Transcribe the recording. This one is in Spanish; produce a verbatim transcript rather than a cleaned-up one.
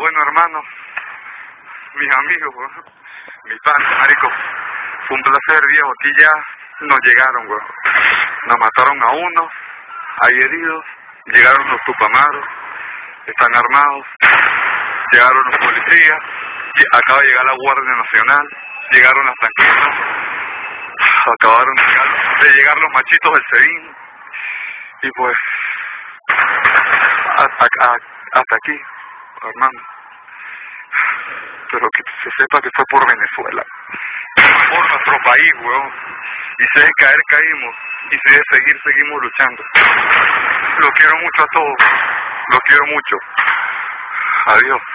Bueno, hermano, mis amigos, weón, mi pana, marico, fue un placer, viejo. Aquí ya nos llegaron, weón. Nos mataron a uno, hay heridos, llegaron los tupamaros, están armados, llegaron los policías, acaba de llegar la Guardia Nacional, llegaron las tanquetas, acabaron de llegar, de llegar los machitos del SEBIN, y pues, hasta, hasta aquí, hermano. Pero que se sepa que fue por Venezuela, por nuestro país, weón. Y si de caer, caímos. Y si de seguir, seguimos luchando. Lo quiero mucho a todos. Lo quiero mucho. Adiós.